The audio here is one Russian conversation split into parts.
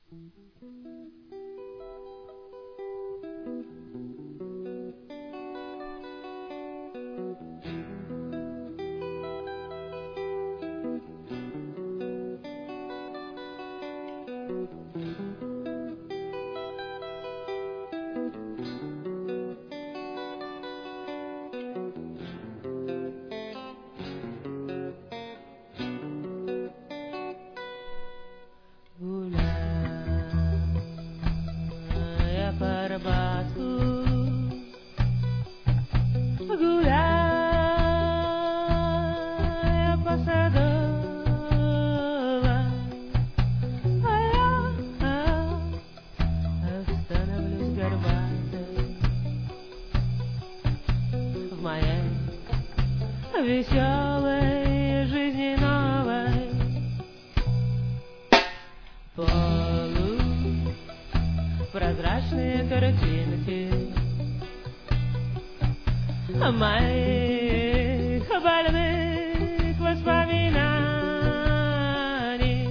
Веселой жизни новой полупрозрачные картинки моих больных воспоминаний,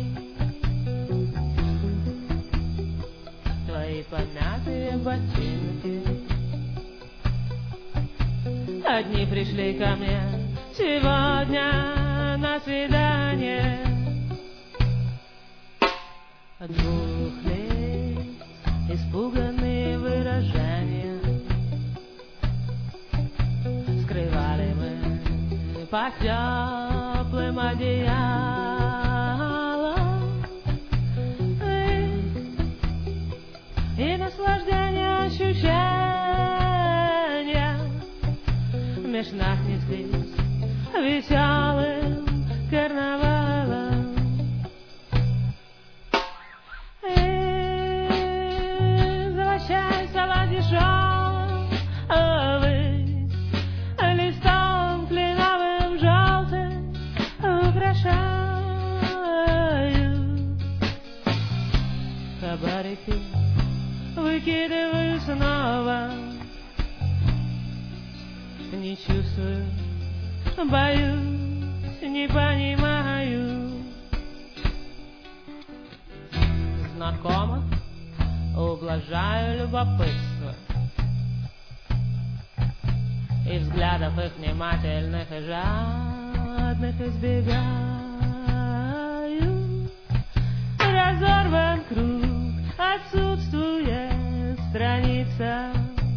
твои помятые ботинки. Одни пришли ко мне сегодня на свидание, от двух лиц испуганные выражения скрывали мы под теплым одеялом, и наслаждение ощущения меж нас неслись веселым карнавалом. Возвращайся, дешевый, листом кленовым желтым украшаю кабарики, выкидываю снова. Не чувствую, боюсь, не понимаю. Знакомых ублажаю любопытство, и взглядов их внимательных и жадных избегаю. Разорван круг, отсутствует страница,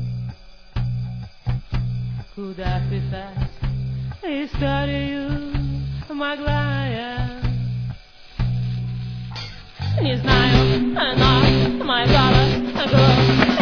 куда писать историю могла я. Не знаю, но мой голос глух.